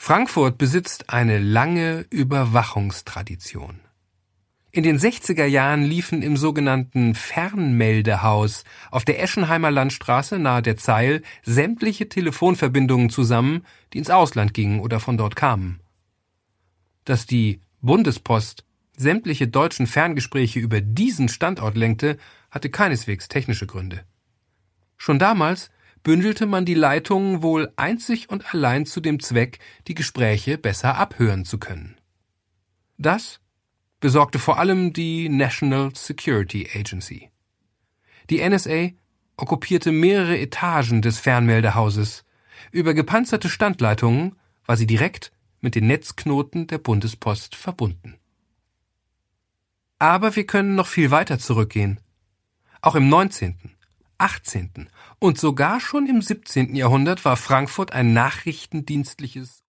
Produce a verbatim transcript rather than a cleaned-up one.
Frankfurt besitzt eine lange Überwachungstradition. In den sechziger Jahren liefen im sogenannten Fernmeldehaus auf der Eschenheimer Landstraße nahe der Zeil sämtliche Telefonverbindungen zusammen, die ins Ausland gingen oder von dort kamen. Dass die Bundespost sämtliche deutschen Ferngespräche über diesen Standort lenkte, hatte keineswegs technische Gründe. Schon damals bündelte man die Leitungen wohl einzig und allein zu dem Zweck, die Gespräche besser abhören zu können. Das besorgte vor allem die National Security Agency. Die N S A okkupierte mehrere Etagen des Fernmeldehauses. Über gepanzerte Standleitungen war sie direkt mit den Netzknoten der Bundespost verbunden. Aber wir können noch viel weiter zurückgehen. Auch im neunzehnten, achtzehnten und sogar schon im siebzehnten Jahrhundert war Frankfurt ein nachrichtendienstliches